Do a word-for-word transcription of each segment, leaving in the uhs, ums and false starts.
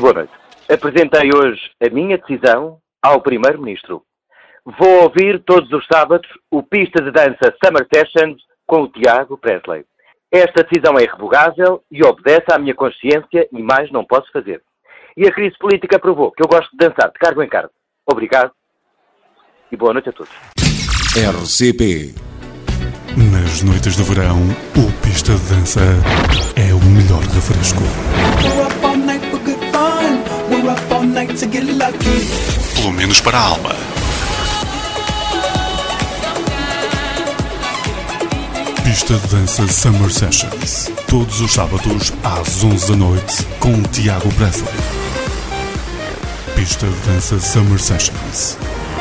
Boa noite. Apresentei hoje a minha decisão ao Primeiro-Ministro. Vou ouvir todos os sábados o Pista de Dança Summer Sessions com o Tiago Presley. Esta decisão é irrevogável e obedece à minha consciência e mais não posso fazer. E a crise política provou que eu gosto de dançar de cargo em cargo. Obrigado e boa noite a todos. R C P. Nas noites de verão, o Pista de Dança é o melhor refresco. Pelo menos para a alma. Pista de Dança Summer Sessions. Todos os sábados às onze da noite com Tiago Presley. Pista de Dança Summer Sessions.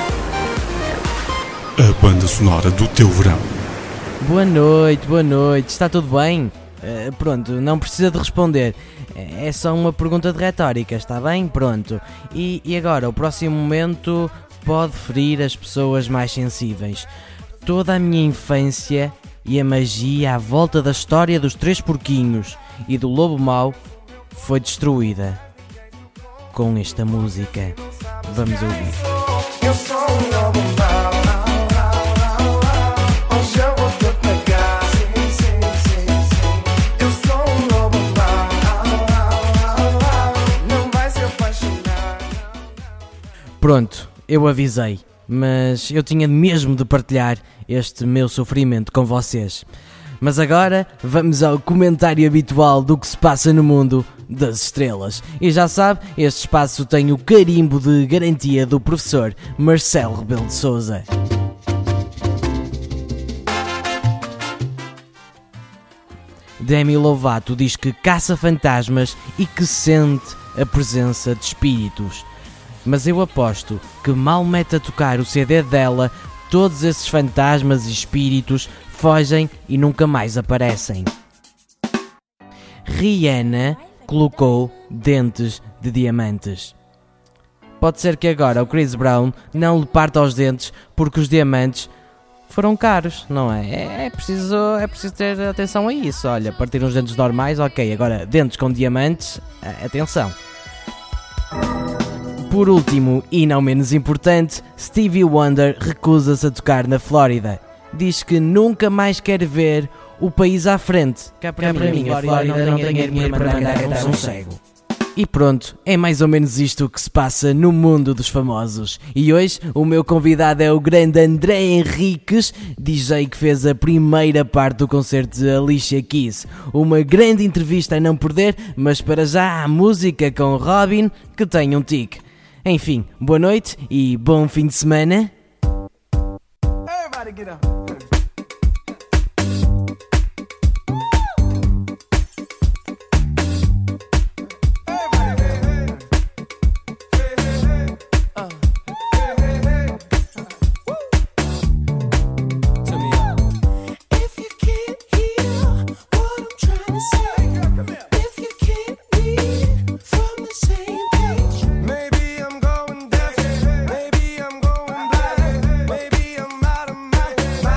A banda sonora do teu verão. Boa noite, boa noite. Está tudo bem? Uh, pronto, não precisa de responder. É só uma pergunta de retórica, está bem? Pronto. E, e agora, o próximo momento pode ferir as pessoas mais sensíveis. Toda a minha infância e a magia à volta da história dos três porquinhos e do lobo mau foi destruída com esta música. Vamos ouvir. Eu sou um lobo mau. Hoje eu vou te pegar. Sim, sim, sim, sim. Eu sou um lobo mau. Não vai se apaixonar. Pronto, eu avisei. Mas eu tinha mesmo de partilhar este meu sofrimento com vocês. Mas agora vamos ao comentário habitual do que se passa no mundo das estrelas. E já sabe, este espaço tem o carimbo de garantia do professor Marcelo Rebelo de Sousa. Demi Lovato diz que caça fantasmas e que sente a presença de espíritos. Mas eu aposto que mal mete a tocar o C D dela, todos esses fantasmas e espíritos fogem e nunca mais aparecem. Rihanna colocou dentes de diamantes. Pode ser que agora o Chris Brown não lhe parta os dentes porque os diamantes foram caros, não é? É, é, preciso, é preciso ter atenção a isso. Olha, partir uns dentes normais, ok. Agora, dentes com diamantes, atenção. Por último, e não menos importante, Stevie Wonder recusa-se a tocar na Flórida. Diz que nunca mais quer ver o país à frente. Cá para, Cá para mim, a Flórida não tem dinheiro para mandar cantar um cego. E pronto, é mais ou menos isto que se passa no mundo dos famosos. E hoje o meu convidado é o grande André Henriques, D J que fez a primeira parte do concerto de Alicia Keys. Uma grande entrevista a não perder, mas para já a música com Robin, que tem um tique. Enfim, boa noite e bom fim de semana. Everybody get up. My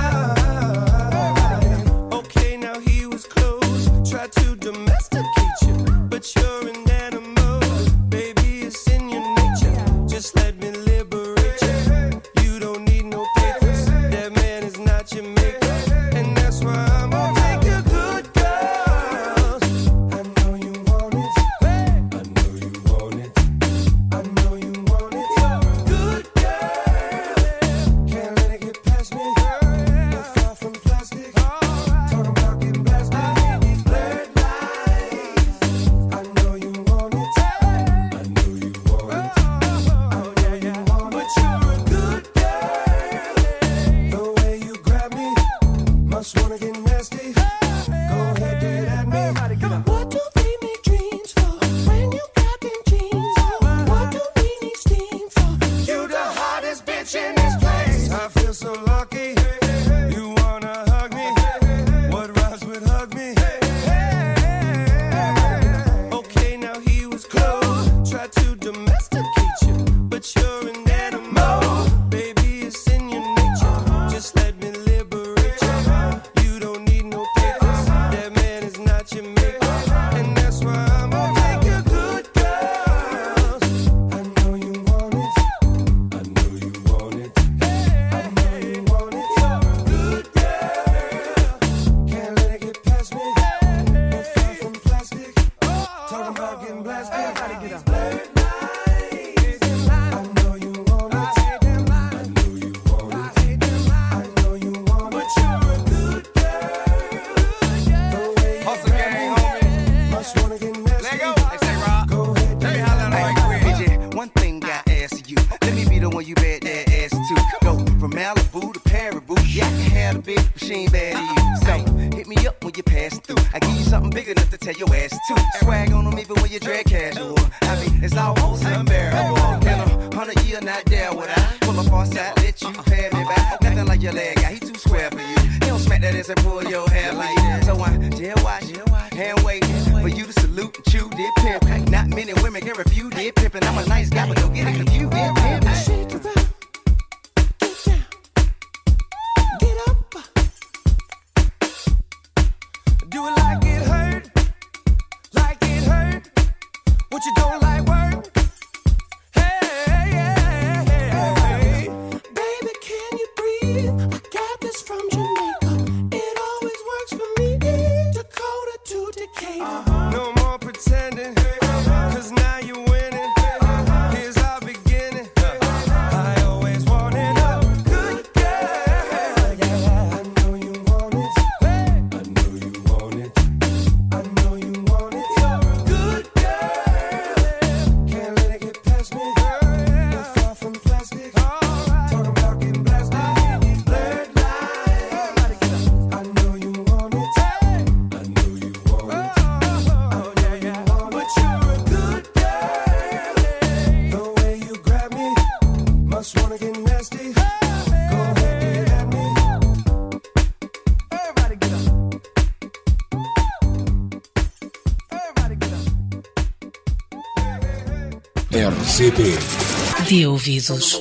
R C P de ouvidos.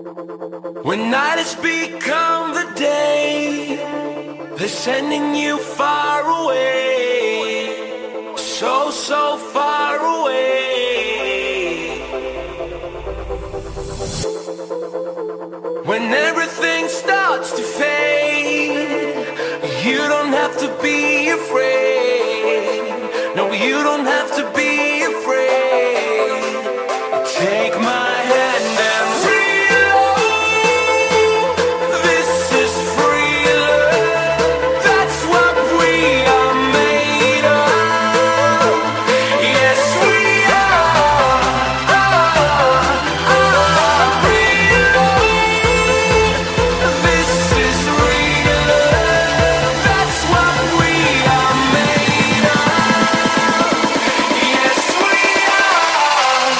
When night has become the day, they're sending you far away, so, so far away. When everything starts to fade, you don't have to be afraid. No, you don't have to be afraid. Take my hand and free love. This is free love. That's what we are made of. Yes, we are. Free love. This is real love. That's what we are made of. Yes, we are.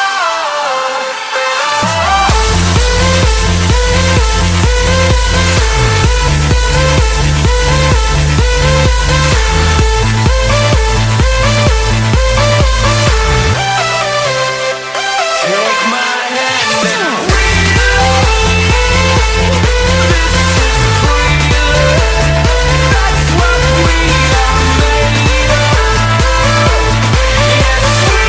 Take my hand and free love. This is free love. That's what we are made of. Yes, we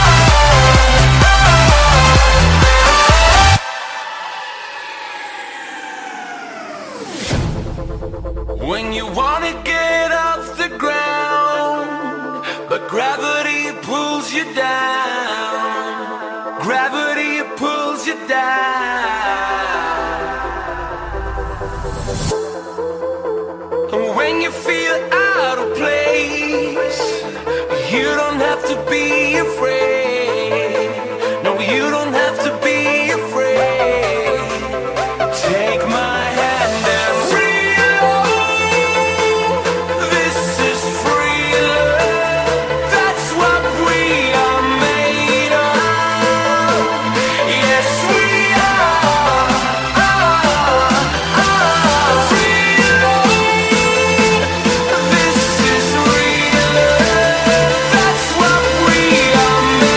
are. When you wanna get off the ground, but gravity pulls you down. Gravity pulls you down. And when you feel out of place, you don't have to be afraid. No, you don't have to be afraid. Take my hand and free love. This is free love. That's what we are made of. Yes, we are. Free love. This is real love. That's what we are made of.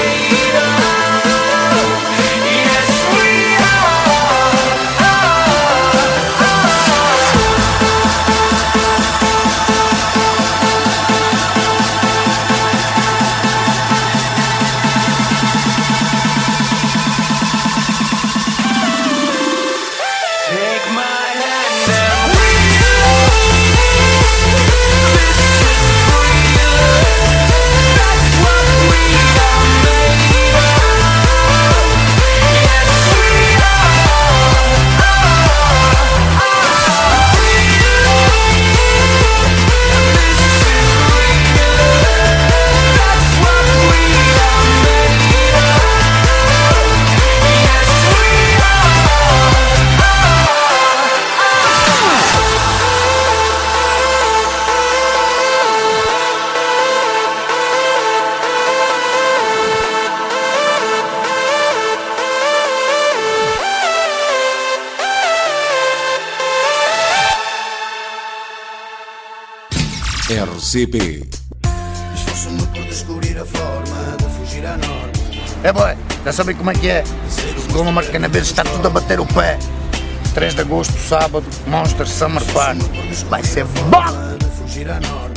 C P. Esforço-me por descobrir a forma de fugir à norma. É boy, já sabem como é que é. Chegou uma Canaveses, está tudo a bater o pé. três de agosto, sábado, Monster Summer Party. Vai ser bom! De fugir à norma.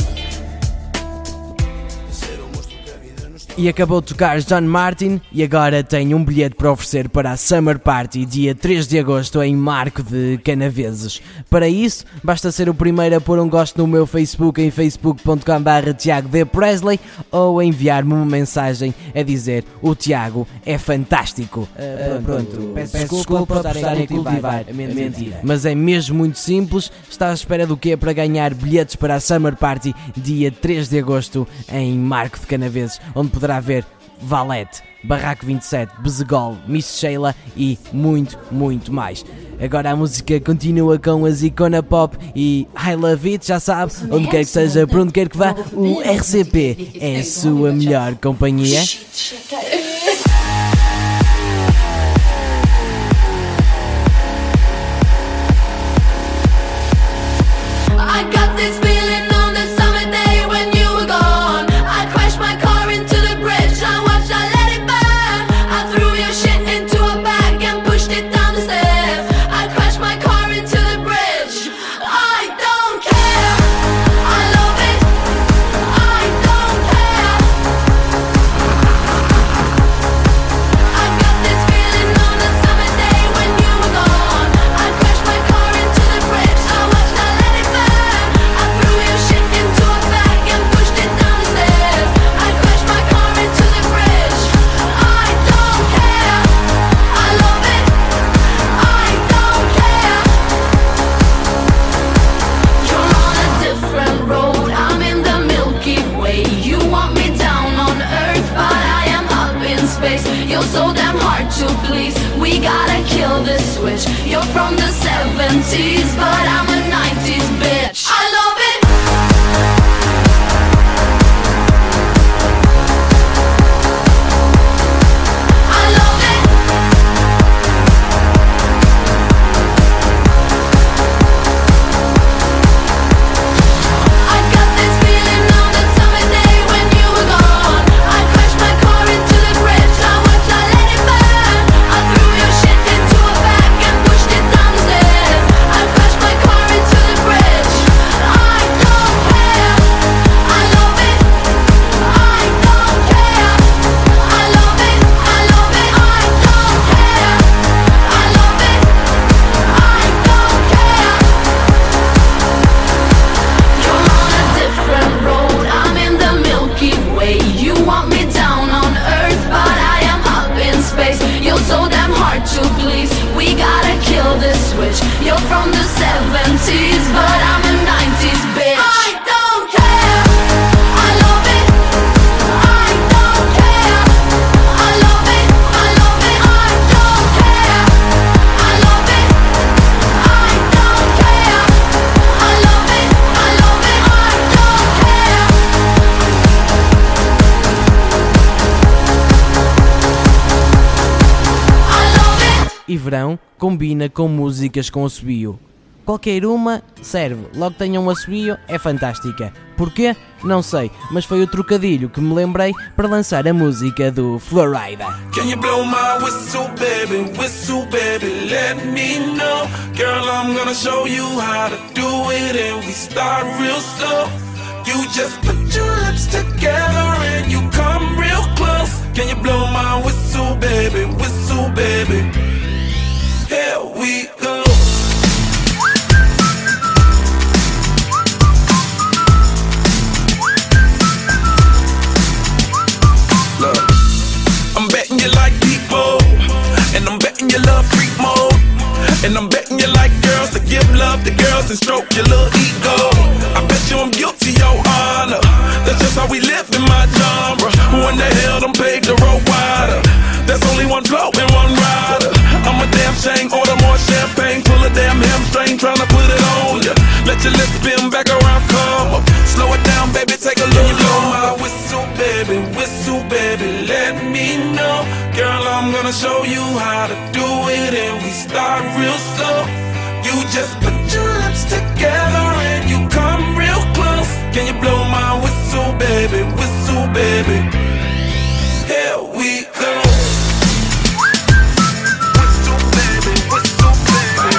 E acabou de tocar John Martin e agora tem um bilhete para oferecer para a Summer Party dia três de agosto em Marco de Canaveses. Para isso, basta ser o primeiro a pôr um gosto no meu Facebook em facebook ponto com barra Tiago D. Presley ou enviar-me uma mensagem a dizer o Tiago é fantástico. Uh, pronto, pronto, peço, peço desculpa por estarem a cultivar a mentira. Mas é mesmo muito simples, está à espera do quê para ganhar bilhetes para a Summer Party dia três de agosto em Marco de Canaveses, onde poderá ver Valete, Barraco vinte e sete, Bezegol, Miss Sheila e muito, muito mais. Agora a música continua com a Zicona Pop e I Love It, já sabe, onde quer que seja, por onde quer que vá, o R C P é a sua melhor companhia. I got this feeling on the summer day when you were gone. I crashed my car into the bridge. I watched, I let it burn. I threw your shit into a bag and pushed it down the stairs. I crashed my car into the bridge. I don't care. I love it. I don't care. I got this feeling on the summer day when you were gone. I crashed my car into the bridge. I watched, I let it burn. I threw your shit into a bag and pushed it down the stairs. I crashed my car into the bridge. I don't care. I love it. I don't care. You're on a different road. I'm in the Milky Way. You want me down on Earth, but I am up in space. You're so damn hard to please. We gotta kill this switch. You're from the seventies, but I'm a nineties bitch. I love it. I love it. I got this feeling on the summer day when you were gone. I crashed my car into the bridge. I watched, I let it burn. I threw your shit into a bag and pushed it down the stairs. I crashed my car into the bridge. I don't care. I love it. I don't care. I love it. I love it. I don't care. I love it. I don't care. You're on a different road. I'm in the Milky Way. You want me down on Earth, but I am up in space. You're so damn hard to please. We gotta kill this switch. You're from the seventies, but I'm a nineties bitch. I don't care. I love it. I don't care. I love it. I love it. I don't care. I love it. I don't care. I love it. I love it. I don't care. I love it. E verão combina com músicas com assobio. Qualquer uma serve, logo que tenha um assobio é fantástica. Porquê? Não sei, mas foi o trocadilho que me lembrei para lançar a música do Florida. Can you blow my whistle, baby, whistle, baby, let me know. Girl, I'm gonna show you how to do it and we start real slow. You just put your lips together and you come real close. Can you blow my whistle, baby, whistle, baby? Here we go. Look, I'm betting you like people, and I'm betting you love freak mode, and I'm betting you like girls to give love to girls and stroke your little ego. I bet you I'm guilty, your honor. That's just how we live in my genre. Who in the hell done paved the road wider? There's only one blow and one rider. I'm a damn shame, order more champagne, pull a damn hamstring, tryna put it on ya. Let your lips spin back around, come up. Slow it down, baby, take a look. Can you blow my whistle, baby, whistle, baby, let me know. Girl, I'm gonna show you how to do it and we start real slow. You just put your lips together and you come real close. Can you blow my whistle, baby, whistle, baby? Here we go. Whistle, baby, whistle, baby.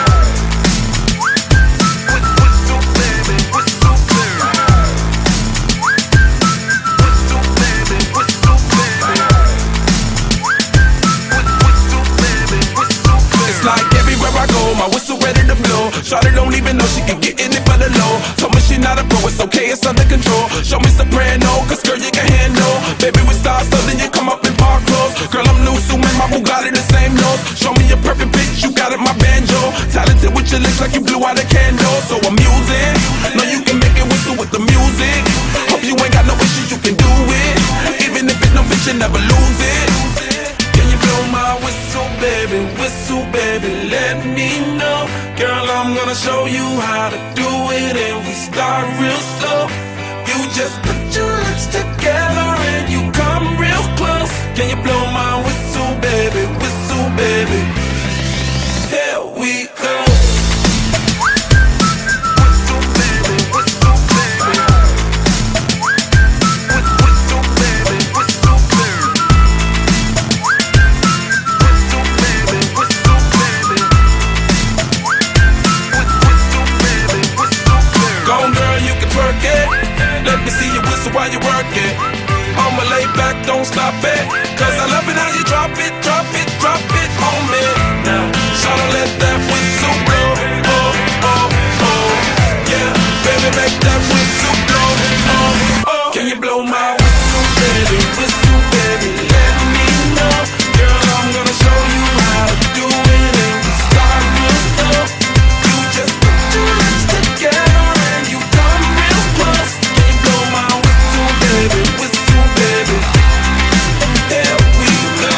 Whistle, baby, whistle, baby. Whistle, baby, whistle, baby. Whistle, baby, whistle, baby. It's like everywhere I go, my whistle ready to blow. Shawty don't even know she can get in it for the low. Told me she not a pro, it's okay, it's under control. Show me soprano, cause girl you can handle. Baby we start so then you come up in park clothes. Girl I'm new, so man, my Bugatti the same nose. Show me a perfect bitch, you got it, my banjo. Talented with your lips like you blew out a candle. So I'm using, know you can make it whistle with the music. Hope you ain't got no issues, you can do it. Even if it's no bitch, you never lose it. Can you blow my whistle, baby, whistle, baby, let me know. Girl, I'm gonna show you how to do it, and we start real slow. You just put your lips together and you come real close. Can you blow my whistle, baby, whistle, baby? Here we go. Whistle, baby, whistle, baby. Whistle, baby, whistle, baby. Whistle, baby, whistle, baby. Whistle, baby, whistle, baby. Go on, girl, you can twerk it. Let me see you whistle while you work it. I'ma lay back, don't stop it. Cause I love it how you drop it, drop it, drop it on me. Now, shout out, let that whistle blow. Oh, oh, oh. Yeah, baby, make that whistle blow. Oh, oh. Can you blow my whistle, baby, whistle, baby? Let me know. Girl, I'm gonna show you how to do it, and we start real slow. You just put your lips together and you come real close. Can you blow my whistle, baby, whistle, baby? Here we go.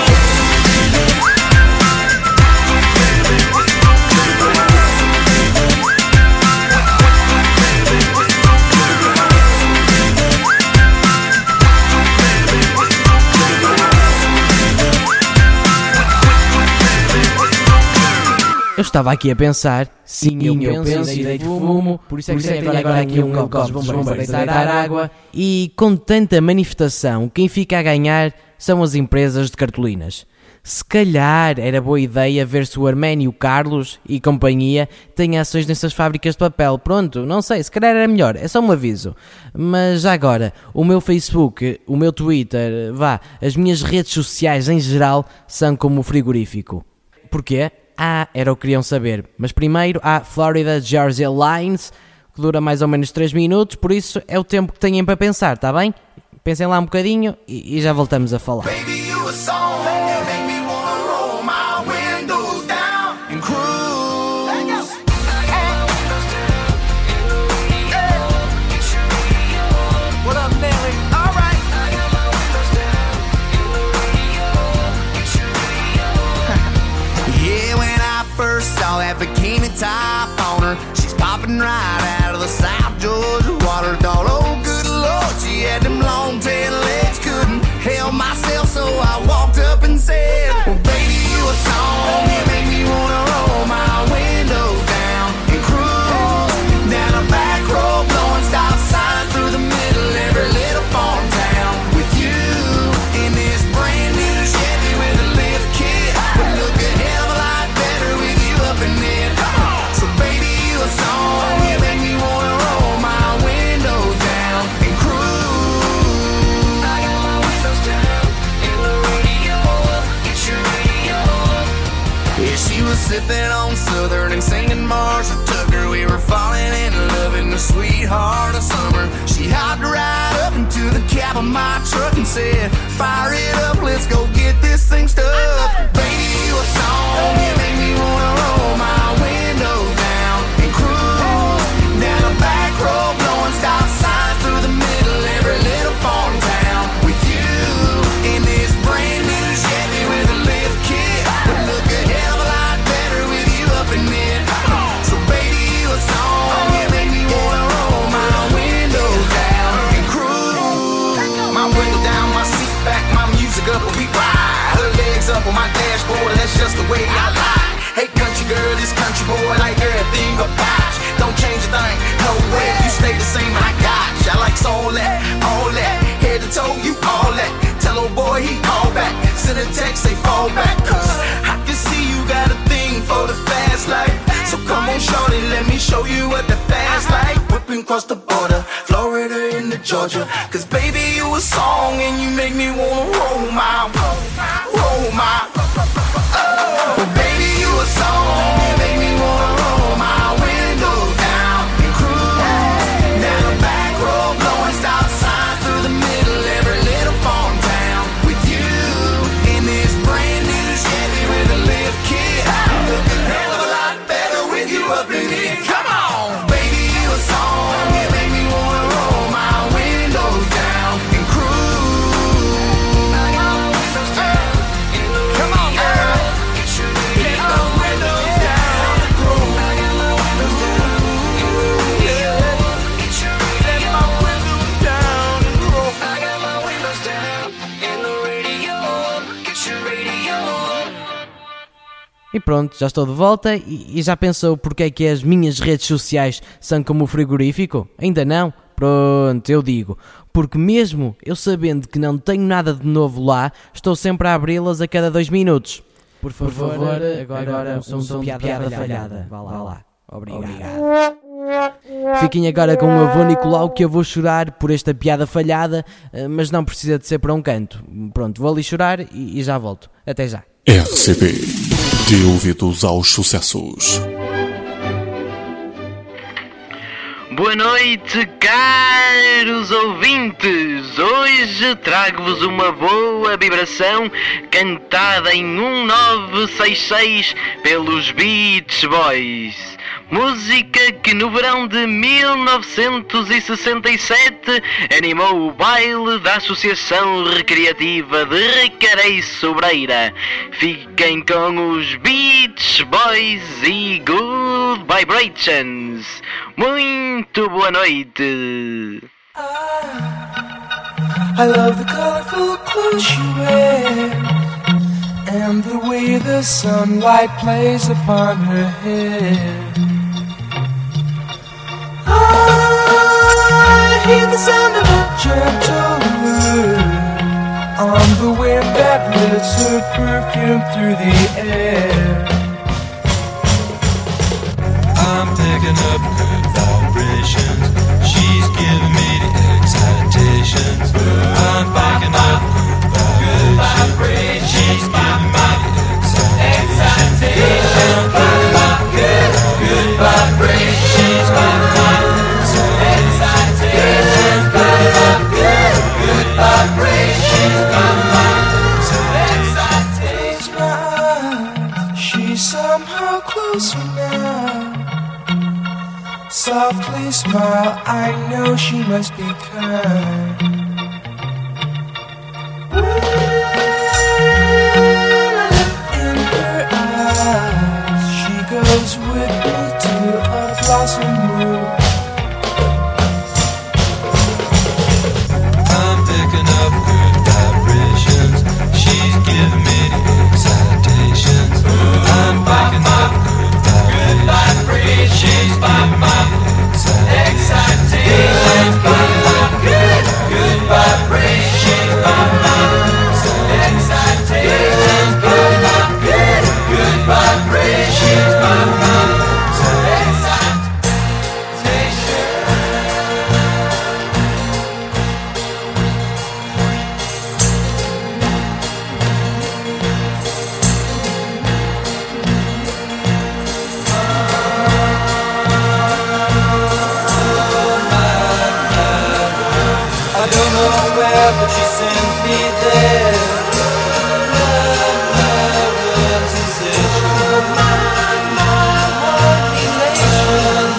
Eu estava aqui a pensar, sim, eu, eu penso e deito fumo, por isso é que tem agora, agora aqui um copo dos bombeiros a deitar água. E com tanta manifestação, quem fica a ganhar são as empresas de cartolinas. Se calhar era boa ideia ver se o Arménio Carlos e companhia têm ações nessas fábricas de papel. Pronto, não sei, se calhar era melhor, é só um aviso. Mas já agora, o meu Facebook, o meu Twitter, vá, as minhas redes sociais em geral são como o frigorífico. Porquê? Ah, era o que queriam saber. Mas primeiro há Florida Georgia Lines, que dura mais ou menos três minutos, por isso é o tempo que têm para pensar, tá bem? Pensem lá um bocadinho e, e já voltamos a falar. Baby, you a song, you make me wanna roll my windows down and cruise. What up, Nelly? All right. Yeah, when I first saw that bikini top on her, she's popping right out of the South Georgia water. Thought, oh good Lord, she had them long tail legs, couldn't help myself, so I walked up and said, well baby, you a song, you make me wanna roll my windows down and cruise down a back road, blowing stop signs through the middle of every little farm town. With you in this brand new Chevy with a lift kit, would look a hell of a lot better with you up in it. So baby, you a song, you make me wanna roll my windows down and cruise. I got my windows down in the radio, get your radio. Yeah, she was sipping on Southern and singing Marshall Tucker. We were falling in love in the sweetheart of summer. She hopped right up into the cab of my truck and said, fire it up, let's go get this thing stuck. Baby, you a song, you make me wanna roll my windows down and cruise down a back road, blowing stop signs through the middle of every little farm town. With you in this brand new Chevy with a lift kit, would look a hell of a lot better with you up in it. So baby, you a song, you make me wanna roll my windows down and cruise. My window down, my seat back, my music up, we ride. Her legs up on my dashboard, that's just the way I lie. Hey country girl, this country boy, like everything about you. Don't change a thing, no way, you stay the same, I got you. I like likes all that, all that. Head to toe, you all that. Tell old boy he call back. Send a text, say fall back. Cause I can see you got a thing for the fast life. So come on shorty, let me show you what the fast life. Whipping across the border, Florida into Georgia. Cause baby you a song and you make me wanna roll my, roll my. Oh, baby you a song, you make me wanna roll my windows down and cruise down the back road, blowing stop signs through the middle every little farm town. With you in this brand new Chevy with a lift kit, looking hell of a lot better with you up in it. Come on, baby you a song, you make me wanna roll my windows down and cruise. I got my windows down. Come on, girl. Let my windows down and cruise. I got my windows down. Yeah. Let my windows down and cruise. I got my windows down and the radio. Get your radio. E pronto, já estou de volta e, e já pensou porque é que as minhas redes sociais são como o frigorífico? Ainda não? Pronto, eu digo. Porque mesmo eu sabendo que não tenho nada de novo lá, estou sempre a abri-las a cada dois minutos. Por favor, Por favor agora, agora um som, um som de piada, piada falhada. falhada. Vá lá. Vá lá. Obrigado. Obrigado. Fiquem agora com o avô Nicolau que eu vou chorar por esta piada falhada, mas não precisa de ser para um canto. Pronto, vou ali chorar e, e já volto. Até já. R C P. De ouvidos aos sucessos. Boa noite, caros ouvintes! Hoje trago-vos uma boa vibração cantada em um nove seis seis pelos Beach Boys. Música que no verão de mil novecentos e sessenta e sete animou o baile da Associação Recreativa de Recarei Sobreira. Fiquem com os Beach Boys e Good Vibrations. Muito boa noite! I love the colorful clothes she wears and the way the sunlight plays upon her hair. I hear the sound of a gentle word on the wind that lifts her perfume through the air. I'm picking up good vibrations. She's giving me the excitations. I'm picking up good vibrations. She's giving me the excitations. Good, good vibrations. She's giving me the excitations. Good, good vibrations. She's giving me the excitations. She's somehow closer now. Softly smile, I know she must be kind. In her eyes, she goes with me to a blossom room. I'm picking up good vibrations. She's giving me the excitations. I'm picking up good vibrations. She's giving me excitations. Good, good vibrations. Excitations. Good, good, good vibrations. But she sends me there. Love, love, love, sensation. My, my, my, elation.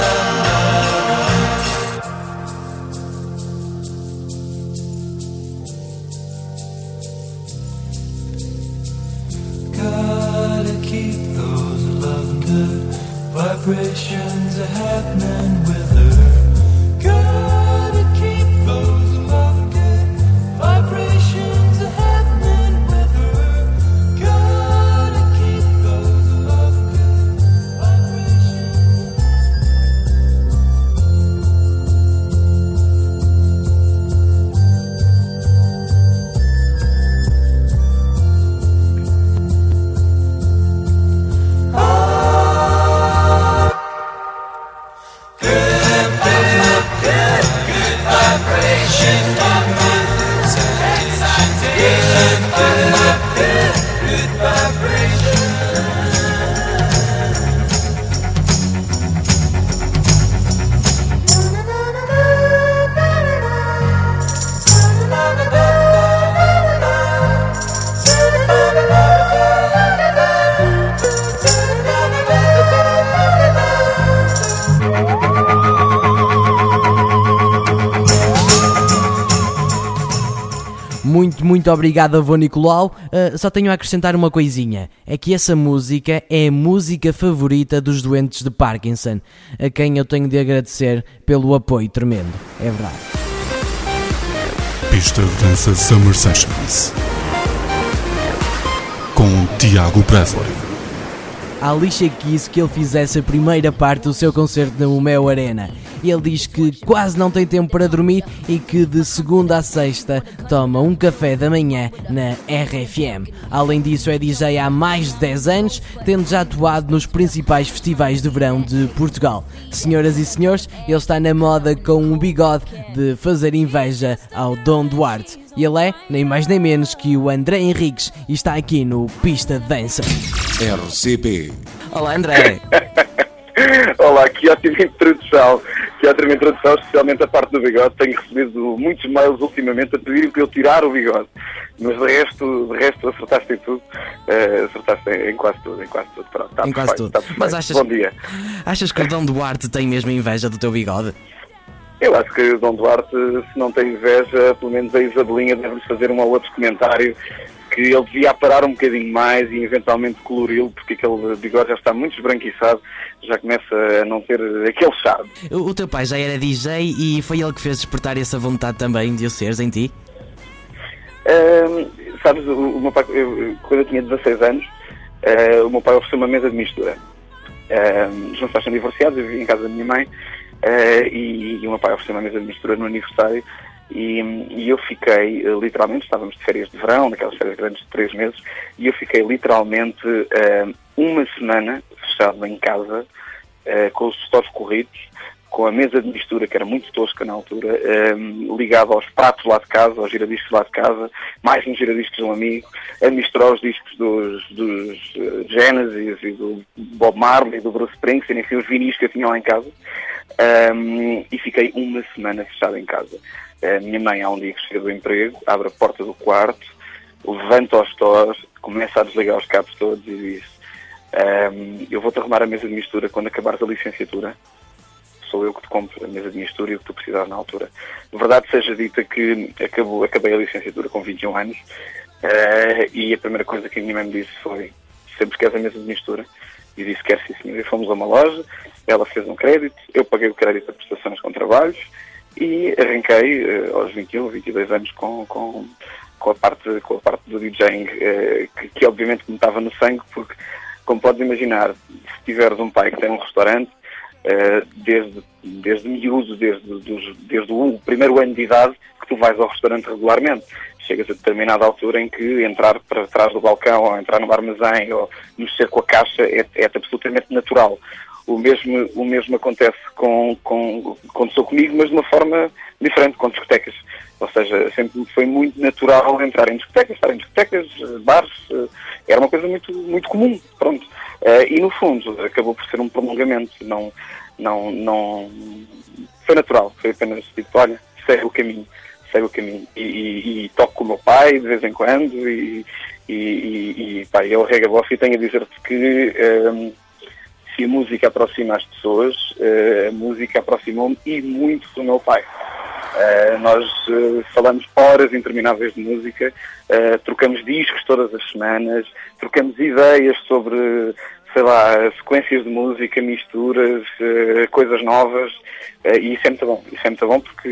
Gotta keep those loving good vibrations are happening with her. Gotta keep those loving good vibrations are happening with her. Gotta keep those loving good vibrations. Muito, muito obrigado, avô Nicolau. Uh, só tenho a acrescentar uma coisinha. É que essa música é a música favorita dos doentes de Parkinson, a quem eu tenho de agradecer pelo apoio tremendo. É verdade. Pista de Dança Summer Sessions com Tiago Presley. A Alicia quis que ele fizesse a primeira parte do seu concerto na Umeo Arena. Ele diz que quase não tem tempo para dormir e que de segunda a sexta toma um café da manhã na R F M. Além disso, é D J há mais de dez anos, tendo já atuado nos principais festivais de verão de Portugal. Senhoras e senhores, ele está na moda com um bigode de fazer inveja ao Dom Duarte. E ele é, nem mais nem menos que o André Henriques e está aqui no Pista de Dança. R C P. Olá, André. Olá, que ótima introdução, que ótima introdução, especialmente a parte do bigode. Tenho recebido muitos mails ultimamente a pedirem para eu tirar o bigode, mas de resto, de resto acertaste em tudo, uh, acertaste em, em quase tudo, em quase tudo. Pronto, está em perfeito, quase tudo. Está perfeito. Mas achas, bom dia. Achas que o Dom Duarte tem mesmo inveja do teu bigode? Eu acho que o Dom Duarte, se não tem inveja, pelo menos a Isabelinha deve-lhe fazer um ou outro comentário que ele devia aparar um bocadinho mais e eventualmente colori-lo, porque aquele bigode já está muito esbranquiçado, já começa a não ter aquele charme. O, o teu pai já era D J e foi ele que fez despertar essa vontade também de o seres em ti? Um, sabes, o, o meu pai, eu, quando eu tinha dezasseis anos, uh, o meu pai ofereceu uma mesa de mistura. Um, os meus pais são divorciados, eu vivi em casa da minha mãe, uh, e, e o meu pai ofereceu uma mesa de mistura no aniversário. E, e eu fiquei, literalmente, estávamos de férias de verão, naquelas férias grandes de três meses, e eu fiquei literalmente uh, uma semana fechado em casa, uh, com os stores corridos, com a mesa de mistura, que era muito tosca na altura, um, ligado aos pratos lá de casa, aos giradiscos lá de casa, mais uns giradiscos de um amigo, a misturar os discos dos, dos uh, Genesis e do Bob Marley, do Bruce Springsteen, enfim, os vinis que eu tinha lá em casa, um, e fiquei uma semana fechado em casa. A minha mãe, há um dia que chega do emprego, abre a porta do quarto, levanta os stores, começa a desligar os cabos todos e diz: um, eu vou-te arrumar a mesa de mistura quando acabares a licenciatura. Sou eu que te compro a mesa de mistura e o que tu precisas na altura. De verdade seja dita que acabou, acabei a licenciatura com vinte e um anos, uh, e a primeira coisa que a minha mãe me disse foi: sempre queres a mesa de mistura? E disse: quer sim, senhor. E fomos a uma loja, ela fez um crédito, eu paguei o crédito a prestações com trabalhos, e arranquei uh, aos vinte e um, vinte e dois anos com, com, com, a, parte, com a parte do DJing, uh, que, que obviamente me estava no sangue, porque, como podes imaginar, se tiveres um pai que tem um restaurante, uh, desde, desde miúdo, desde, dos, desde o primeiro ano de idade, que tu vais ao restaurante regularmente. Chegas a determinada altura em que entrar para trás do balcão, ou entrar no armazém, ou mexer com a caixa, é, é absolutamente natural. O mesmo, o mesmo acontece com, com, aconteceu comigo, mas de uma forma diferente, com discotecas. Ou seja, sempre foi muito natural entrar em discotecas, estar em discotecas, bares, era uma coisa muito, muito comum, pronto. E no fundo, acabou por ser um prolongamento, não, não, não, foi natural, foi apenas tipo, olha, segue o caminho, segue o caminho. E, e, e toco com o meu pai de vez em quando, e, e, e, e pá, eu rego a voz e tenho a dizer-te que... Um, se a música aproxima as pessoas, uh, a música aproximou-me e muito do meu pai. Uh, nós uh, falamos horas intermináveis de música, uh, trocamos discos todas as semanas, trocamos ideias sobre, sei lá, sequências de música, misturas, uh, coisas novas, uh, e isso é muito bom. Isso é muito bom porque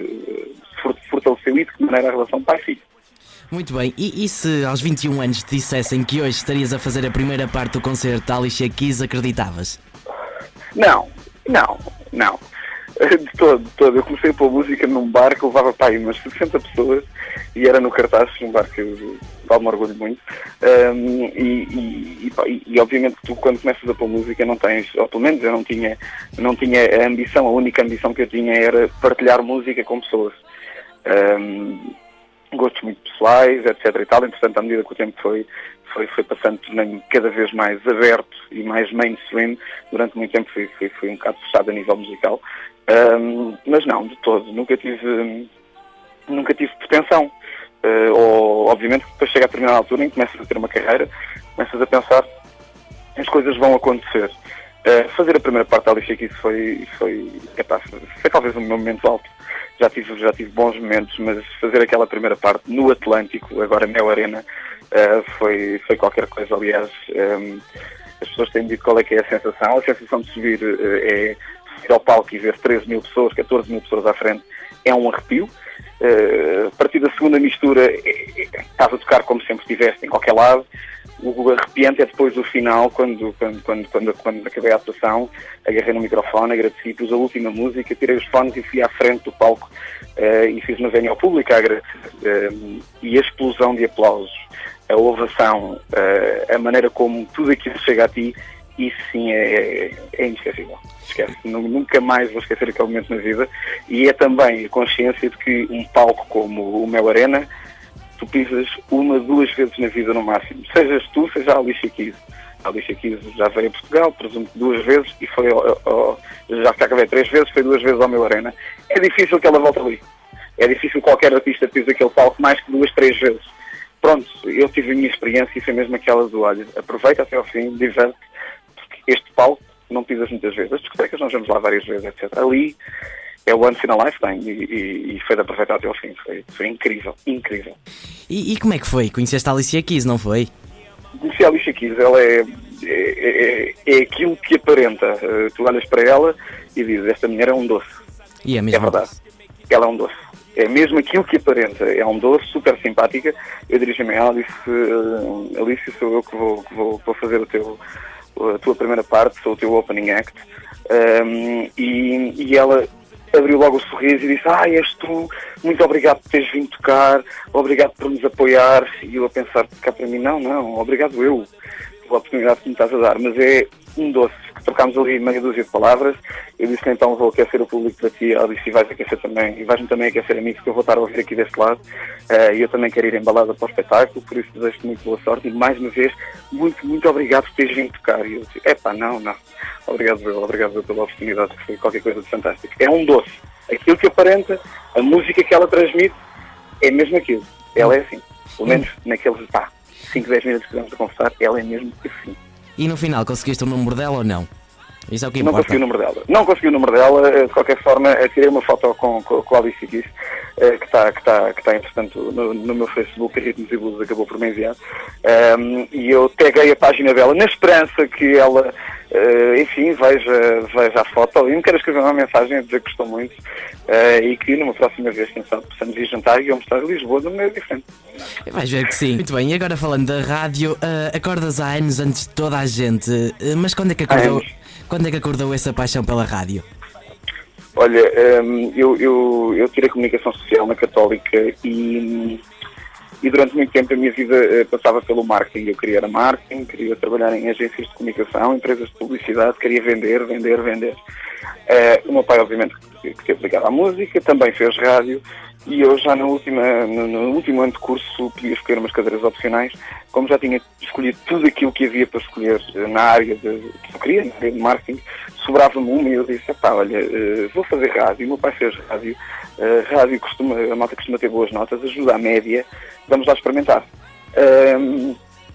uh, fortaleceu isso de maneira a relação pai-filho. Muito bem, e, e se aos vinte e um anos te dissessem que hoje estarias a fazer a primeira parte do concerto da Alicia Keys, acreditavas? Não, não, não. De todo, de todo. Eu comecei a pôr música num bar que levava para aí umas sessenta pessoas e era no Cartaz, um bar que eu me orgulho muito. Um, e, e, e, e obviamente tu, quando começas a pôr música, não tens, ou pelo menos eu não tinha, não tinha a ambição, a única ambição que eu tinha era partilhar música com pessoas. Um, gostos muito pessoais, etc e tal, entretanto, à medida que o tempo foi, foi, foi passando, tornei-me cada vez mais aberto e mais mainstream. Durante muito tempo fui, fui, fui um bocado fechado a nível musical, um, mas não, de todo, nunca tive, um, nunca tive pretensão, uh, ou obviamente depois chega a determinada altura em que começas a ter uma carreira, começas a pensar, as coisas vão acontecer. Uh, fazer a primeira parte da Alicia Keys foi, foi, epá, foi, foi talvez o meu momento alto. Já tive, já tive bons momentos, mas fazer aquela primeira parte no Atlântico, agora Mel Arena, uh, foi, foi qualquer coisa. Aliás, um, as pessoas têm dito qual é que é a sensação. A sensação de subir uh, é subir ao palco e ver treze mil pessoas, catorze mil pessoas à frente, é um arrepio. Uh, a partir da segunda mistura, é, é, estás a tocar como sempre estiveste, em qualquer lado. O arrepiante é depois do final, quando, quando, quando, quando, quando acabei a atuação, agarrei no microfone, agradeci, pus a última música, tirei os fones e fui à frente do palco uh, e fiz uma vénia ao público a agradecer. Uh, e a explosão de aplausos, a ovação, uh, a maneira como tudo aquilo chega a ti, isso sim é, é, é inesquecível. Esquece. Nunca mais vou esquecer aquele momento na vida. E é também a consciência de que um palco como o Mel Arena, tu pisas uma, duas vezes na vida no máximo. Sejas tu, seja a Alicia Keys. A Alicia Keys já veio a Portugal, presumo que duas vezes, e foi ao, ao, já que acabei três vezes, foi duas vezes ao Mel Arena. É difícil que ela volte ali. É difícil qualquer artista pise aquele palco mais que duas, três vezes. Pronto, eu tive a minha experiência e foi mesmo aquela do olho. Aproveita até ao fim, diverte, porque este palco não pisas muitas vezes. As discotecas nós vamos lá várias vezes, etcétera. Ali é o once in a lifetime e, e, e foi de aproveitar até ao fim. Foi, foi incrível, incrível. E, e como é que foi? Conheceste a Alicia Keys, não foi? Conheci a Alicia Keys, ela é, é, é, é aquilo que aparenta. Uh, tu olhas para ela e dizes, esta mulher é um doce. E é mesmo? É verdade. Ela é um doce. É mesmo aquilo que aparenta. É um doce, super simpática. Eu dirigi-me a ela e disse, uh, Alicia, sou eu que vou, que vou, vou fazer o teu, a tua primeira parte, sou o teu opening act. Um, e, e ela abriu logo o sorriso e disse, ah, és tu, muito obrigado por teres vindo tocar, obrigado por nos apoiar. E eu a pensar, cá para mim, não, não, obrigado eu pela oportunidade que me estás a dar, mas é um doce. Trocámos ali meia dúzia de palavras, eu disse-lhe então vou aquecer o público para ti, ela disse, e vais aquecer também, e vais-me também aquecer a mim, porque eu vou estar a ouvir aqui deste lado, uh, e eu também quero ir embalada para o espetáculo, por isso desejo-te muito boa sorte, e mais uma vez, muito, muito obrigado por teres vindo tocar. E eu disse, epá, não, não, obrigado eu, obrigado eu pela oportunidade, que foi qualquer coisa de fantástico. É um doce, aquilo que aparenta, a música que ela transmite, é mesmo aquilo, ela é assim, pelo menos naqueles, pá, cinco, dez minutos que estamos a conversar, ela é mesmo assim. E no final, conseguiste o número dela ou não? Isso é o que não importa. consegui o número dela. Não consegui o número dela, de qualquer forma, tirei uma foto com, com, com a Alicia Keys, que está, que está, que está entretanto, no, no meu Facebook, a Ritmos e Blues acabou por me enviar, um, e eu taguei a página dela na esperança que ela, uh, enfim, veja, veja a foto, e me quero escrever uma mensagem a dizer que gostou muito, uh, e que numa próxima vez, quem sabe, possamos ir jantar e eu mostrar Lisboa de uma maneira diferente. Vais ver que sim. Muito bem, e agora falando da rádio, uh, acordas há anos antes de toda a gente, uh, mas quando é que acordou? Quando é que acordou essa paixão pela rádio? Olha, um, eu, eu, eu tirei comunicação social na Católica e, e durante muito tempo a minha vida uh, passava pelo marketing. Eu queria era marketing, queria trabalhar em agências de comunicação, empresas de publicidade, queria vender, vender, vender. Uh, o meu pai, obviamente, que esteve ligado à música, também fez rádio. E eu já na última, no, no último ano de curso podia escolher umas cadeiras opcionais, como já tinha escolhido tudo aquilo que havia para escolher na área de, que eu queria, na área de marketing, sobrava-me uma e eu disse, pá, olha, uh, vou fazer rádio, o meu pai fez rádio, uh, rádio costuma, a malta costuma ter boas notas, ajuda à média, vamos lá experimentar. Um,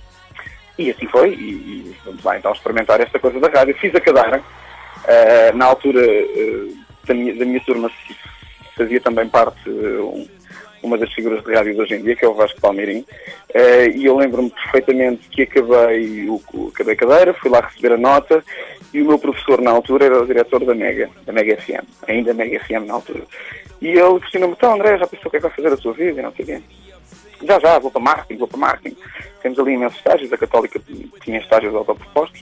e assim foi, e, e vamos lá então experimentar esta coisa da rádio. Fiz a cadeira, uh, na altura uh, da, minha, da minha turma fazia também parte um, uma das figuras de rádio de hoje em dia, que é o Vasco Palmeirim, uh, e eu lembro-me perfeitamente que acabei, o, acabei a cadeira, fui lá receber a nota, e o meu professor na altura era o diretor da Mega, da Mega F M, ainda Mega F M na altura. E ele questionou-me, então André, já pensou o que é que vai fazer a sua vida? E não sei o quê. Já, já, vou para marketing, vou para marketing. Temos ali imensos estágios, a Católica tinha estágios autopropostos.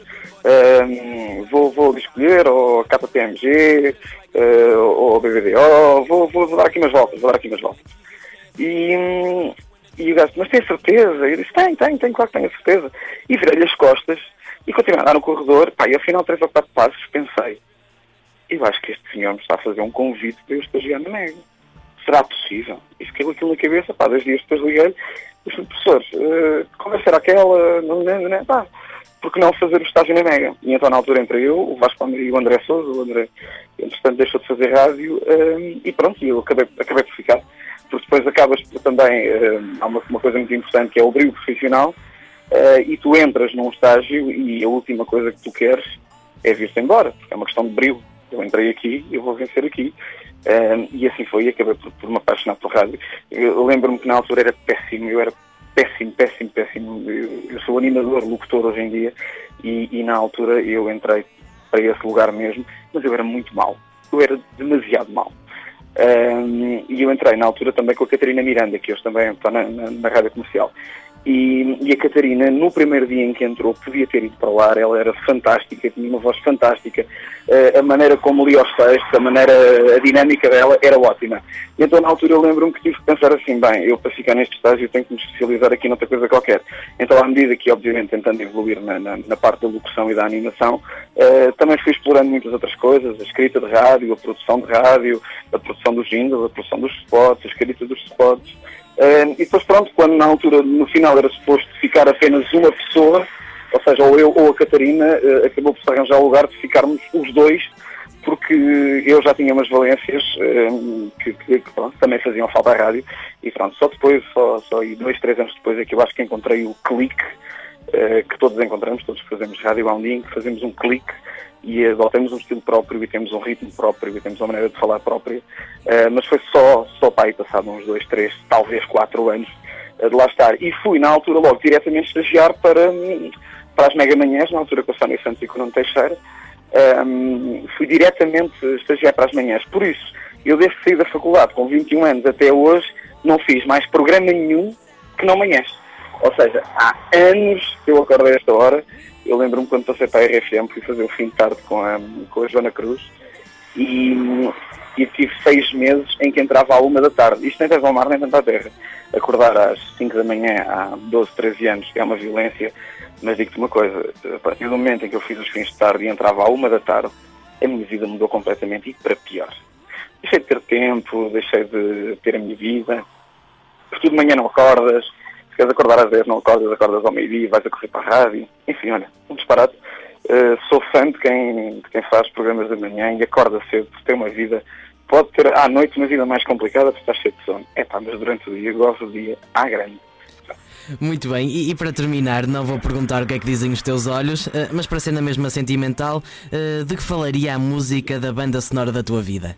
Um, vou, vou escolher, ou a K P M G, uh, ou a B B D O, vou, vou, vou dar aqui umas voltas, vou dar aqui umas voltas. E, um, e o gajo, mas tem certeza? E eu disse, tem, tem, tem, claro que tenho a certeza. E virei-lhe as costas e continuei a andar no corredor, pá, e afinal três ou quatro passos pensei, eu acho que este senhor me está a fazer um convite para eu estagiar na Mega. Será possível? E fiquei com aquilo na cabeça, pá, dois dias depois liguei-lhe, disse, professor, uh, conversa era aquela, não lembro, né? Pá, por que não fazer o estágio na Mega? E então na altura entre eu, o Vasco Palmeirim e o André Sousa, o André, entretanto, deixou de fazer rádio, uh, e pronto, eu acabei, acabei por ficar, porque depois acabas por também, uh, há uma, uma coisa muito importante que é o brilho profissional, uh, e tu entras num estágio e a última coisa que tu queres é vir-se embora, porque é uma questão de brilho. Eu entrei aqui, eu vou vencer aqui. Um, e assim foi, e acabei por, por me apaixonar por rádio. Eu, eu lembro-me que na altura era péssimo, eu era péssimo, péssimo, péssimo. Eu, eu sou animador, locutor hoje em dia, e, e na altura eu entrei para esse lugar mesmo, mas eu era muito mau. Eu era demasiado mau. Um, e eu entrei na altura também com a Catarina Miranda, que hoje também está na, na, na rádio comercial. E, e a Catarina, no primeiro dia em que entrou, podia ter ido para o ar, ela era fantástica, tinha uma voz fantástica, uh, a maneira como lia os textos, a maneira, a dinâmica dela era ótima. E então na altura eu lembro-me que tive que pensar assim, bem, eu para ficar neste estágio tenho que me especializar aqui noutra coisa qualquer. Então à medida que, obviamente, tentando evoluir na, na, na parte da locução e da animação, uh, também fui explorando muitas outras coisas, a escrita de rádio, a produção de rádio, a produção dos jingles, a produção dos spots, a escrita dos spots. Uh, e depois pronto, quando na altura, no final era suposto ficar apenas uma pessoa, ou seja, ou eu ou a Catarina, uh, acabou por se arranjar o lugar de ficarmos os dois, porque eu já tinha umas valências uh, que, que, que pronto, também faziam falta à rádio, e pronto, só depois, só, só e dois, três anos depois é que eu acho que encontrei o clique, uh, que todos encontramos, todos que fazemos rádio há um dia, que fazemos um clique, e adotamos um estilo próprio, e temos um ritmo próprio, e temos uma maneira de falar própria, uh, mas foi só, só para aí passado uns dois, três, talvez quatro anos uh, de lá estar. E fui, na altura, logo diretamente estagiar para, para as Mega Manhãs, na altura com a Sónia Santos e com o Nuno Teixeira. Um, fui diretamente estagiar para as manhãs. Por isso, eu desde que saí da faculdade, com vinte e um anos até hoje, não fiz mais programa nenhum que não manhãs. Ou seja, há anos que eu acordo a esta hora. Eu lembro-me quando passei para a R F M, fui fazer o fim de tarde com a, com a Joana Cruz, e, e tive seis meses em que entrava à uma da tarde. Isto nem teve ao mar nem tanto à terra. Acordar às cinco da manhã há doze, treze anos é uma violência, mas digo-te uma coisa, a partir do momento em que eu fiz os fins de tarde e entrava à uma da tarde, a minha vida mudou completamente e para pior. Deixei de ter tempo, deixei de ter a minha vida, porque tu de manhã não acordas, se queres acordar às dez não acordas, acordas ao meio-dia, vais a correr para a rádio, enfim, olha, um disparate. Uh, sou fã de quem, de quem faz programas da manhã e acorda cedo, porque tem uma vida, pode ter à noite uma vida mais complicada porque estás cheio de sono. É pá, mas durante o dia, gosto do dia à grande. Muito bem, e, e para terminar, não vou perguntar o que é que dizem os teus olhos, uh, mas para ser na mesma sentimental, uh, de que falaria a música da banda sonora da tua vida?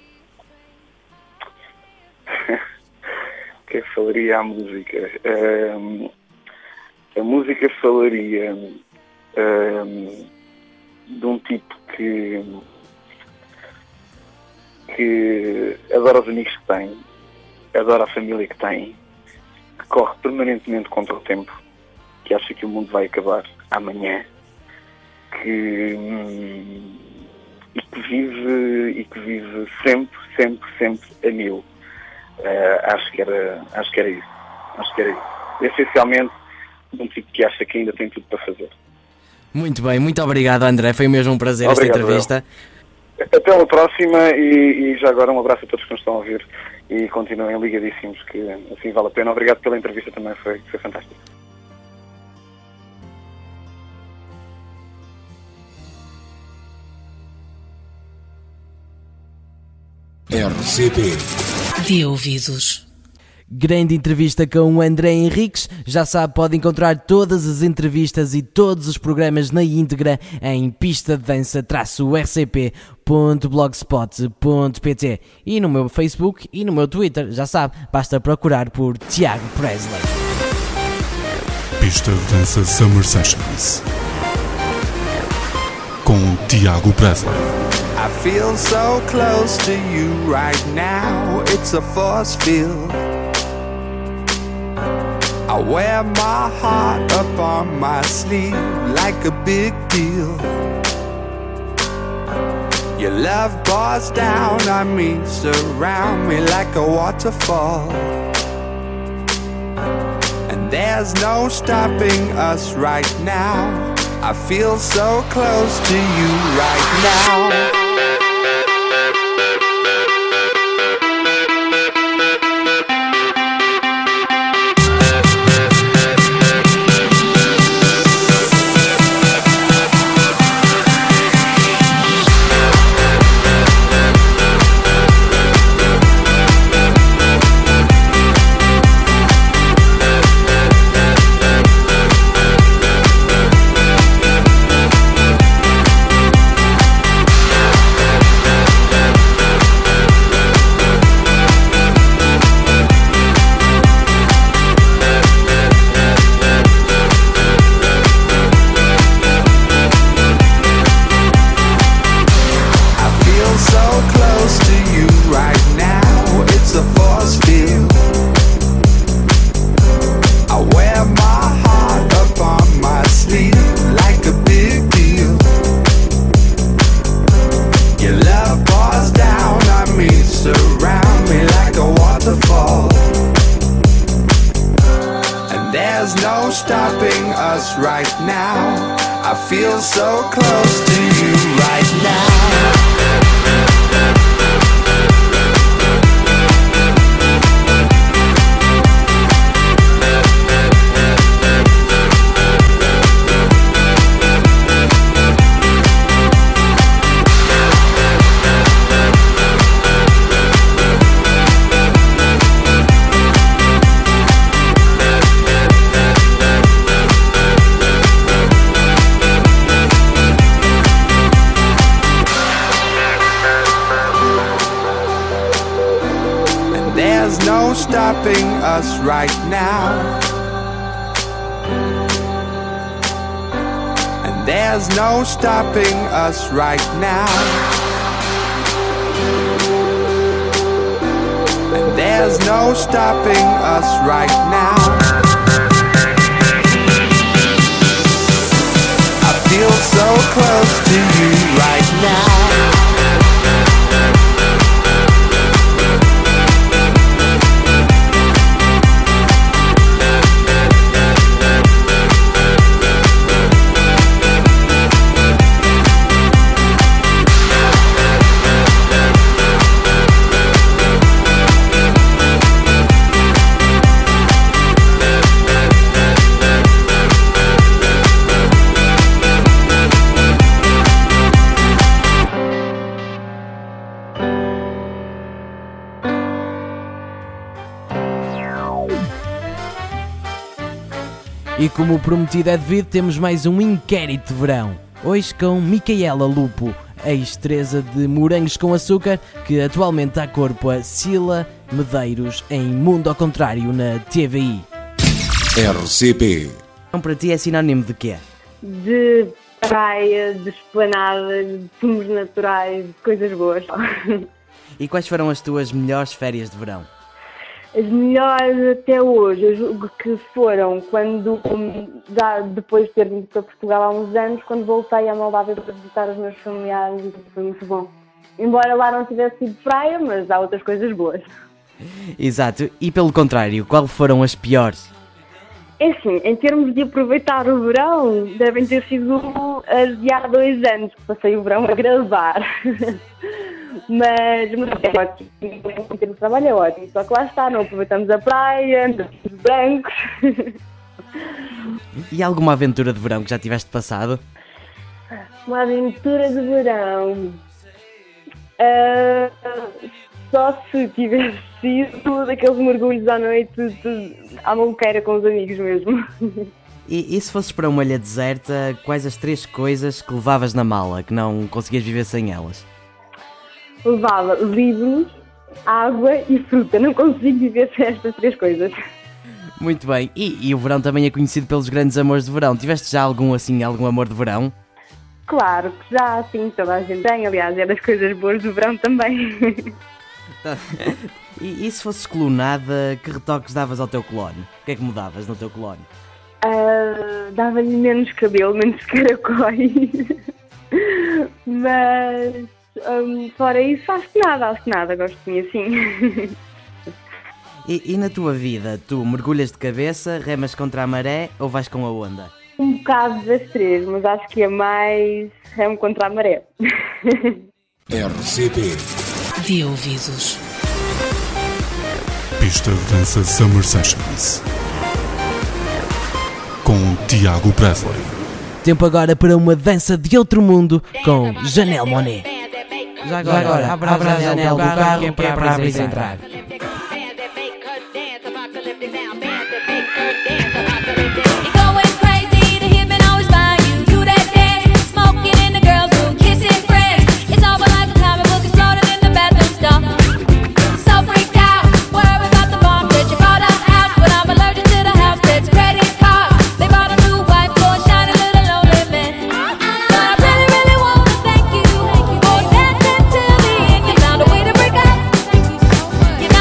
O que é que falaria a música? Uh, a música falaria uh, de um tipo que, que adora os amigos que tem, adora a família que tem, que corre permanentemente contra o tempo, que acha que o mundo vai acabar amanhã, que, hum, e que vive e que vive sempre, sempre, sempre a mil. Uh, acho que era, acho que era isso. Acho que era isso. Essencialmente, um tipo que acha que ainda tem tudo para fazer. Muito bem, muito obrigado, André. Foi mesmo um prazer obrigado, esta entrevista. Eu. Até a próxima e, e já agora um abraço a todos que nos estão a ouvir e continuem ligadíssimos, que assim vale a pena. Obrigado pela entrevista também, foi, foi fantástico. R C P De ouvidos. Grande entrevista com o André Henriques. Já sabe, pode encontrar todas as entrevistas e todos os programas na íntegra em pista de dança r c p ponto blogspot ponto p t e no meu Facebook e no meu Twitter. Já sabe, basta procurar por Tiago Presley. Pista de dança Summer Sessions com Tiago Presley. I feel so close to you right now, it's a force field. I wear my heart up on my sleeve like a big deal. Your love pours down on me, surround me like a waterfall. And there's no stopping us right now. I feel so close to you right now. us right now. I feel so close to you right now. Stopping us right now. And there's no stopping us right now. And there's no stopping us right now. I feel so close to you right now. E como prometido é devido, temos mais um inquérito de verão. Hoje com Micaela Lupo, a estrela de Morangos com Açúcar, que atualmente dá corpo a Cila Medeiros em Mundo ao Contrário na T V I. R C P. Então, para ti é sinónimo de quê? De praia, de esplanada, de fumos naturais, de coisas boas. E quais foram as tuas melhores férias de verão? As melhores até hoje, eu julgo que foram quando, já depois de ter vindo para Portugal há uns anos, quando voltei à Moldávia para visitar os meus familiares, e foi muito bom. Embora lá não tivesse sido praia, mas há outras coisas boas. Exato, e pelo contrário, qual foram as piores? É assim, em termos de aproveitar o verão, devem ter sido as de há dois anos que passei o verão a gravar. Mas, mas é ótimo, em termos de trabalho é ótimo, só que lá está, não aproveitamos a praia, andamos brancos. E alguma aventura de verão que já tiveste passado? Uma aventura de verão? Uh, só se tivesse sido daqueles mergulhos à noite de, à maluqueira com os amigos mesmo. E, e se fosses para uma ilha deserta, quais as três coisas que levavas na mala, que não conseguias viver sem elas? Levava livros, água e fruta. Não consigo viver sem estas três coisas. Muito bem. E, e o verão também é conhecido pelos grandes amores de verão. Tiveste já algum, assim, algum amor de verão? Claro que já, sim. Toda a gente tem. Aliás, é das coisas boas do verão também. e, e se fosses clonada, que retoques davas ao teu clone? O que é que mudavas no teu clone? Uh, dava-lhe menos cabelo, menos caracóis. Mas... Um, fora isso, acho que nada, acho que nada, gosto de mim assim. e, e na tua vida, tu mergulhas de cabeça, remas contra a maré ou vais com a onda? Um bocado das três, mas acho que é mais remo contra a maré. R C P. De ouvidos. Pista de dança Summer Sessions com Tiago Presley. Tempo agora para uma dança de outro mundo com Janelle Monáe. Já agora, Já agora abra, abra a janela do carro que é para, para abrir e entrar. You know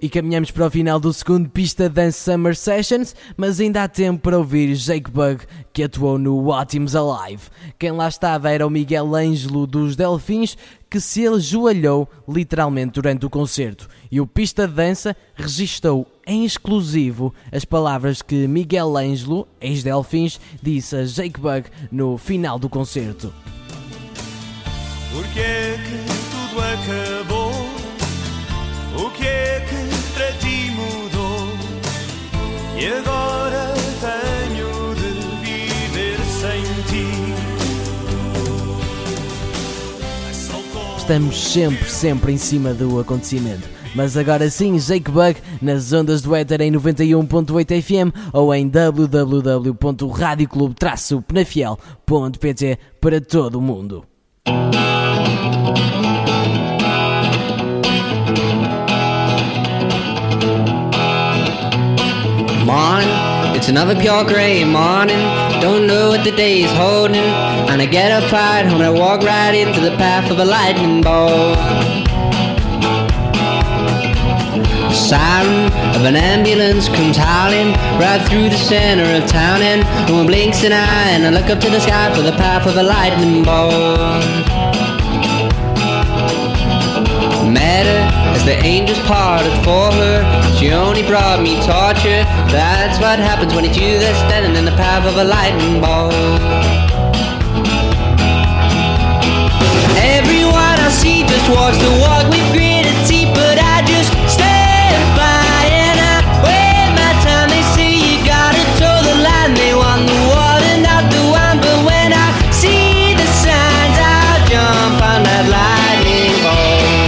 E caminhamos para o final do segundo Pista de Dança Summer Sessions, mas ainda há tempo para ouvir Jake Bugg, que atuou no Ótimos Alive. Quem lá estava era o Miguel Ângelo dos Delfins, que se ajoelhou literalmente durante o concerto. E o Pista de Dança registou em exclusivo as palavras que Miguel Ângelo, ex-Delfins, disse a Jake Bugg no final do concerto. Porque é que tudo acabou? O que é que para ti mudou? E agora tenho de viver sem ti. Estamos sempre, sempre em cima do acontecimento. Mas agora sim, Jake Bugg nas ondas do éter em noventa e um ponto oito F M ou em w w w ponto radio clube traço penafiel ponto p t para todo o mundo. Morning, it's another pure grey morning. Don't know what the day is holding. And I get up right home and I walk right into the path of a lightning bolt. The siren of an ambulance comes howling right through the center of town, and no one blinks an eye, and I look up to the sky for the path of a lightning bolt. Met her as the angels parted for her. She only brought me torture. That's what happens when it's you that's standing in the path of a lightning bolt. Everyone I see just walks the walk with gritted teeth, but I just stand by and I wait my time. They say you gotta toe the line. They want the water, not the wine. But when I see the signs, I'll jump on that lightning bolt.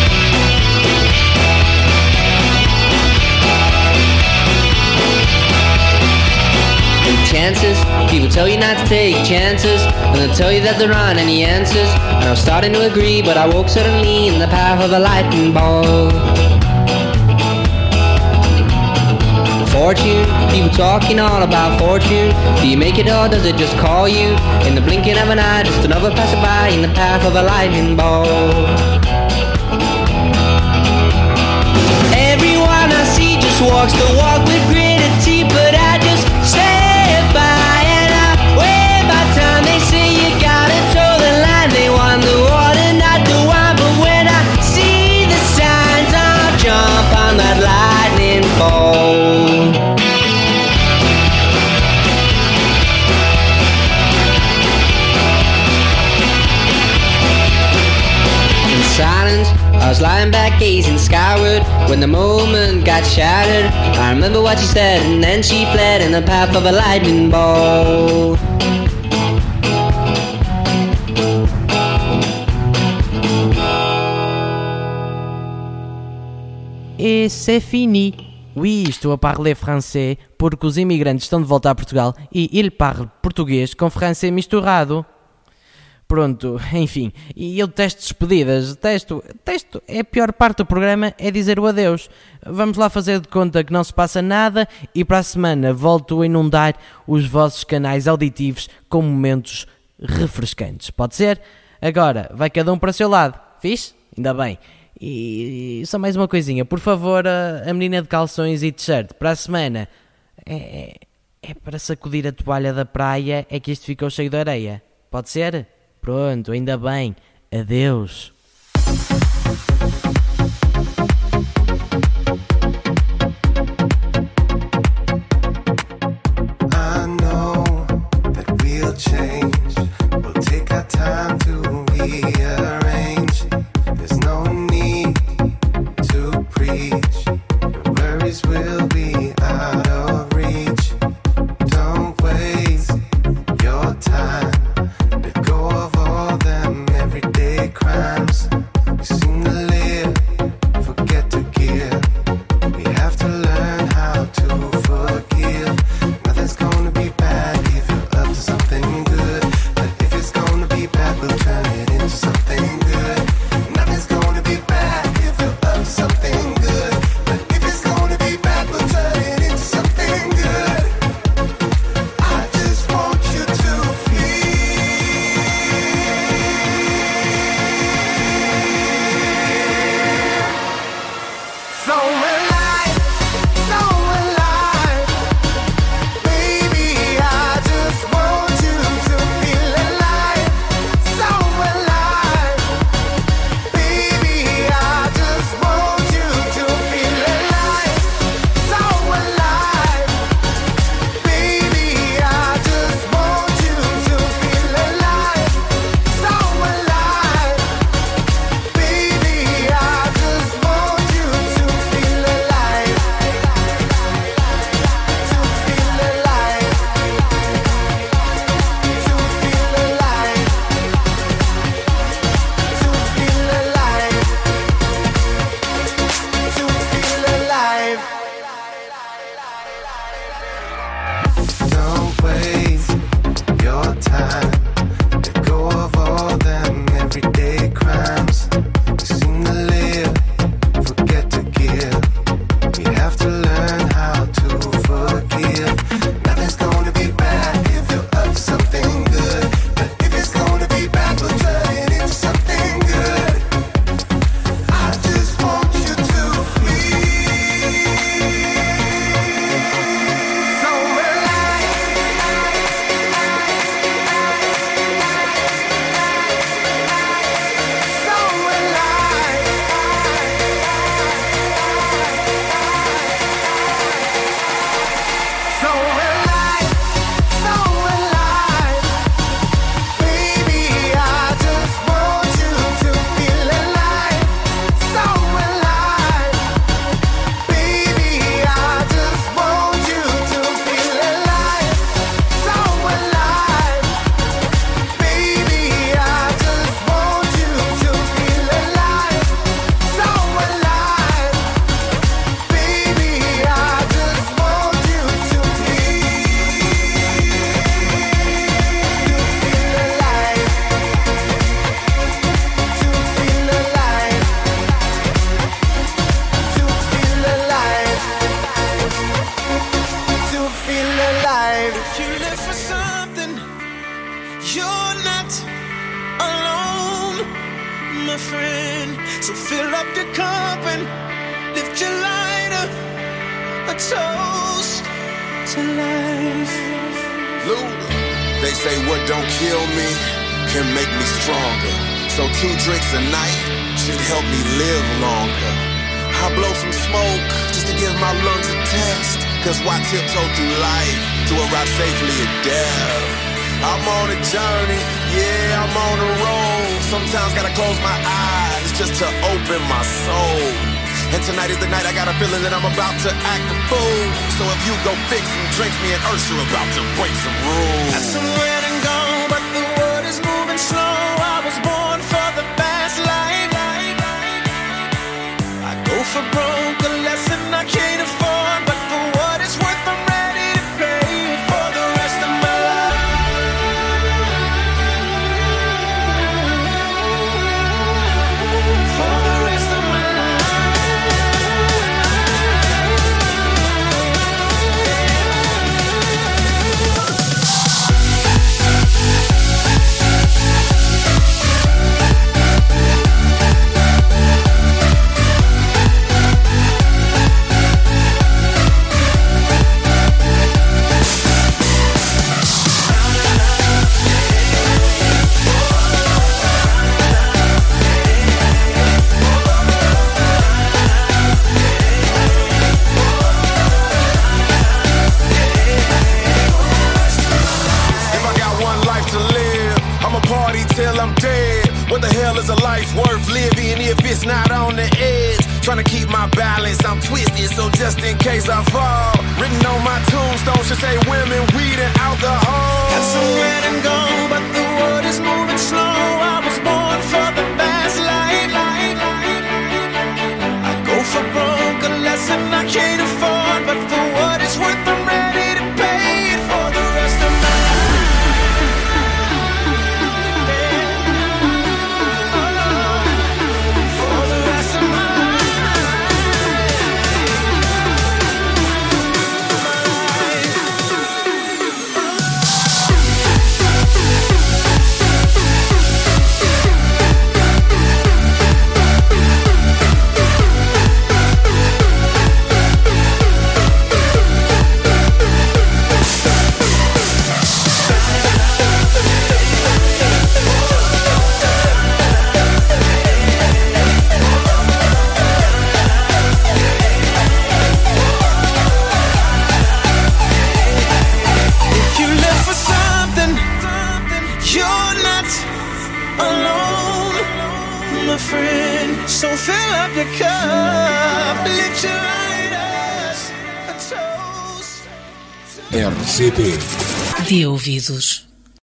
Chances, people tell you not to take chances, and they'll tell you that there aren't any answers. And I was starting to agree, but I woke suddenly in the path of a lightning bolt. Fortune, people talking all about fortune. Do you make it or does it just call you? In the blinking of an eye, just another passerby in the path of a lightning bolt. Everyone I see just walks the walk with gritted teeth, but I just stand by and I wait my time. They say you gotta toe the line. They want the water, not the wine. But when I see the signs, I'll jump on that lightning bolt. In silence, I was lying back gazing skyward when the moment got shattered. I remember what she said and then she fled in the path of a lightning bolt. Et c'est fini. Oui, estou a parler français porque os imigrantes estão de volta a Portugal e ele parle português com francês misturado. Pronto, enfim, e eu detesto despedidas, detesto, detesto, é a pior parte do programa é dizer o adeus. Vamos lá fazer de conta que não se passa nada e para a semana volto a inundar os vossos canais auditivos com momentos refrescantes, pode ser? Agora, vai cada um para o seu lado, fixe? Ainda bem. E só mais uma coisinha, por favor, a, a menina de calções e t-shirt, para a semana, é, é para sacudir a toalha da praia, é que isto ficou cheio de areia, pode ser? Pronto, ainda bem. Adeus. I know that we'll change. We'll take our time to rearrange. There's no need to preach. Your worries will be out of reach. Don't waste your time. Let go of all them everyday crimes. You're not alone, my friend. So fill up your cup and lift your lighter. A toast to life. Luda. They say what don't kill me can make me stronger. So two drinks a night should help me live longer. I blow some smoke just to give my lungs a test. Cause why tiptoe through life to arrive safely at death? I'm on a journey, yeah, I'm on a roll. Sometimes gotta close my eyes just to open my soul. And tonight is the night I got a feeling that I'm about to act a fool. So if you go fix some drinks, me and Ursula are about to break some rules. That's somewhere and gone, but the world is moving slow. I was born for the fast life. I go for broke, a lesson I can't afford. But for what it's worth, I'm ready to pay for the rest of my life. For the rest of my life. Till I'm dead. What the hell is a life worth living if it's not on the edge? Trying to keep my balance, I'm twisted, so just in case I fall. Written on my tombstone should say women, weed, and alcohol. Got some red and gold, but the world is moving slow. I was born for the fast life. I go for broke, a lesson I can't afford. But for what it's worth, I'm ready to pay it for the rest of my life. So fill up your cup, lift your lighters, a toast. R C P De ouvidos.